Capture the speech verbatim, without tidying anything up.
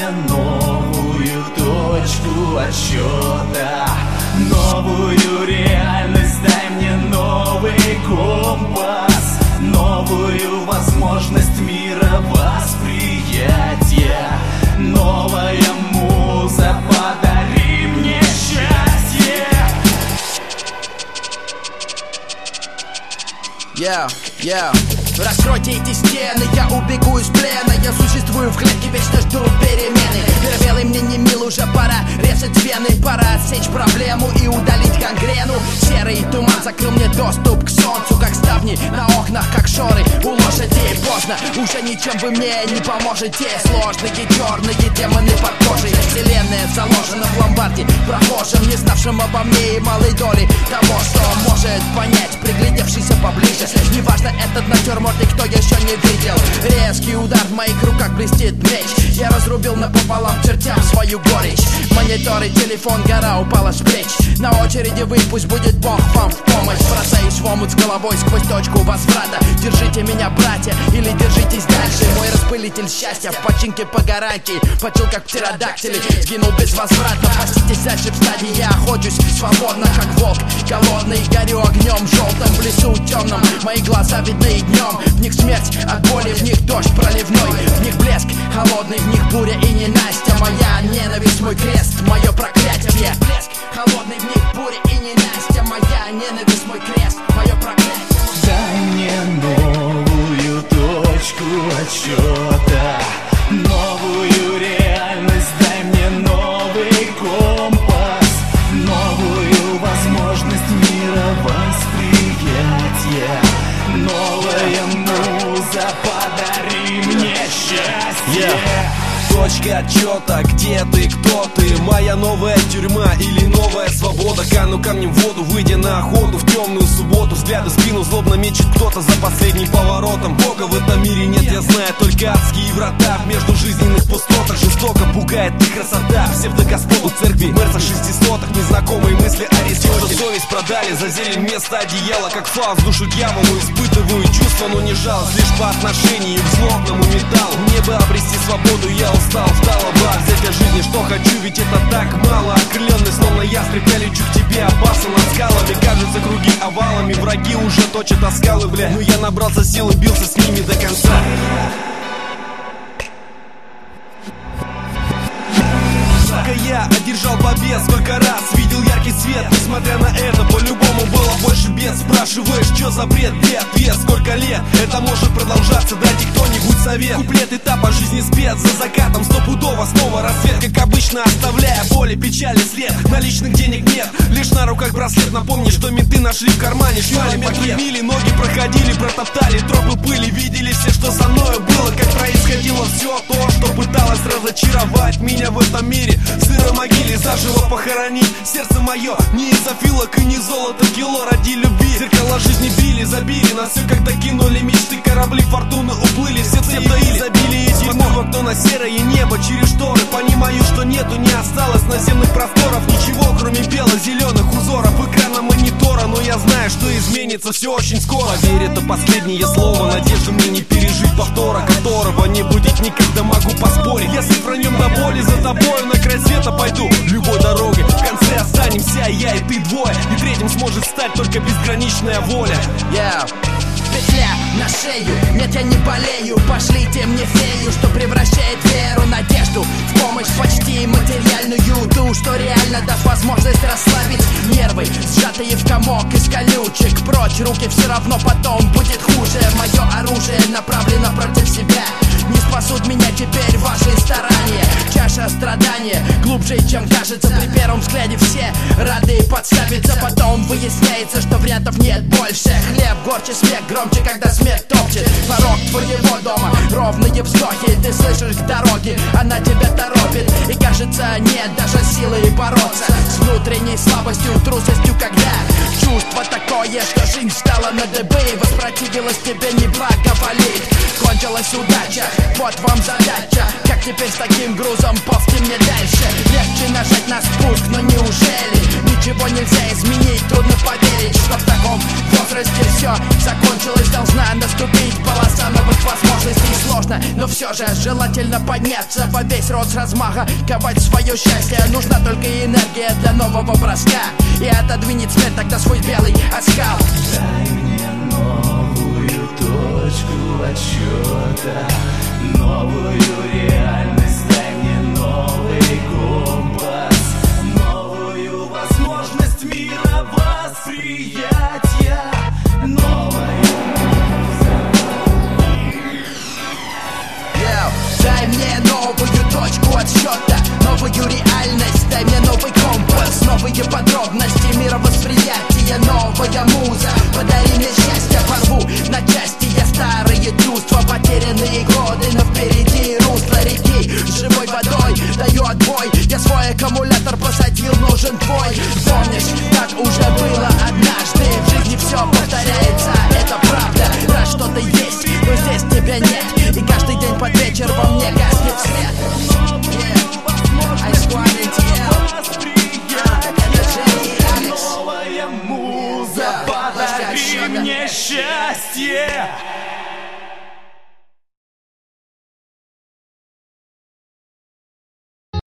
новую точку отсчета, новую реальность, дай мне новый компас, новую возможность мира восприятия, новая муза, подари мне счастье. Yeah, yeah. Раскройте эти стены, я убегу из плена. Я существую в клетке, вечно жду перемены. Первелый мне не мил, уже пора резать вены. Пора отсечь проблему и удалить гангрену. Серый туман закрыл мне доступ к солнцу, как ставни на окнах, как шоры у лошадей. Поздно, уже ничем вы мне не поможете. Сложные черные демоны под кожей. Вселенная заложена в ломбарде прохожим, не знавшим обо мне и малой доли того, что может понять, приглядевшийся поближе. Неважно, этот натюрморт и кто еще не видел. Резкий удар, в моих руках блестит меч. Я разрубил напополам, чертям свою горечь. Мониторы, телефон, гора упала с плеч. На очереди вы, пусть будет Бог вам в помощь. Бросаюсь в омут с головой сквозь точку возврата. Держите меня, братья, или держитесь дальше. Мой распылитель счастья в починке по гарантии. Почил как птеродактили, сгинул без возврата. Паститесь дальше в стадии, я охочусь свободно, как волк голодный. Горю огнем желтым в лесу темном. Мои глаза видны и днем. В них смерть от боли, в них дождь проливной, в них блеск холодный, в них буря и ненастья. Моя ненависть, мой крест, мое проклятие. Блеск холодный, в них буря и ненастья. Моя ненависть, мой крест, мое проклятие. Дай мне новую точку отсчета, новую реальность, дай мне новый компас, новую возможность мира восприятия, новая муза, подари мне счастье. Yeah. Точка отчета, где ты, кто ты? Моя новая тюрьма или новая свобода? Кану камнем в воду, выйдя на охоту в темную субботу. Взгляды в спину злобно мечет кто-то за последним поворотом. Бога в этом мире нет, я знаю только адские врата. Между жизненных пустотах жестоко пугает их красота. Псевдогоспод у церкви, мерца шестисотых. Незнакомые мысли Аристотель. Совесть продали за зелень вместо одеяла. Как Фауст душу дьяволу испытываю чувства, но не жалость. Лишь по отношению к злобному металлу. Мне бы обрести свободу, я устал. Встал, встала ба, взять от жизни, что хочу, ведь это так мало. Окрыленный, словно ястреб, я лечу к тебе, опасен над скалами. Кажется, круги овалами, враги уже точат оскалы, бля. Но я набрался сил и бился с ними до конца. Я одержал побед, сколько раз видел яркий свет. Несмотря на это, по-любому было больше бед. Спрашиваешь, что за бред, где ответ? Сколько лет это может продолжаться? Дайте кто-нибудь совет. Куплет этапа жизни спец, за закатом стопудово снова рассвет. Как обычно, оставляя боли, печали след. Наличных денег нет, лишь на руках браслет. Напомни, что менты нашли в кармане шмали пакет. Мили, ноги проходили, протоптали тропы пыли. Видели все, что со мною было, как происходило все то, что пыталось разочаровать меня в этом мире. В сырой могиле заживо похоронить сердце мое. Не из-за филок и не золото кило ради любви. Зеркала жизни били, забили нас все, когда кинули мечты. Корабли фортуны уплыли, все цепи забили эти дерьмо. Кто на серое небо через шторы. Понимаю, что нету, не осталось наземных просторов. Ничего, кроме бело-зеленых узоров экрана монитора. Но я знаю, что изменится все очень скоро. Поверь, это последнее слово. Надежды мне не пережить повтора, которого не будет никогда, могу поспорить. Если про нем до боли, за тобою на край света пойду любой дорогой. В конце останемся я и ты двое. И третьим сможет стать только безграничная воля. Yeah. Петля на шею, нет, я не болею. Пошлите мне фею, что превращает веру, надежду в помощь почти материальную. Ту, что реально даст возможность расслабить нервы, сжатые в комок из колючек. Прочь руки, все равно потом будет хуже. Мое оружие направлено против себя. Не спасут меня теперь ваши старания. Чаша страдания глубже, чем кажется. При первом взгляде все рады подставиться. Потом выясняется, что вариантов нет больше. Хлеб горче, смех громче, когда смерть топчет порог твоего дома. Ровные вздохи, ты слышишь к дороге, она тебя торопит. И кажется, нет даже силы бороться с внутренней слабостью, трусостью, когда Чувство такое, что жизнь стала на дыбы. Воспротивилась тебе, не благоволит. Кончилась удача, вот вам задача. Как теперь с таким грузом ползти мне дальше? Легче нажать на спуск, но неужели ничего нельзя изменить? Трудно поверить, что в таком возрасте все закончилось. Должна наступить полоса новых возможностей. Сложно, но все же желательно подняться во весь рост размаха, ковать свое счастье. Нужна только энергия для нового броска. И отодвинет смерть тогда свой белый оскал. Дай мне новую точку отсчета, новую реальность, дай мне новый компас, новую возможность мира восприятия, новая муза. Yeah. Дай мне новую точку отсчета, новую реальность, дай мне новый компас, новые подробности мировосприятия, новая муза. Подари мне счастье, порву на части я старые чувства, потерянные годы, но впереди русло реки с живой водой. Даю отбой, я свой аккумулятор посадил, нужен твой. Помнишь, так уже было однажды, в жизни все повторяется, это правда. Раз что-то есть, но здесь тебя нет, и каждый день под вечер во мне гаснет свет. Новая муза, подари мне счастье.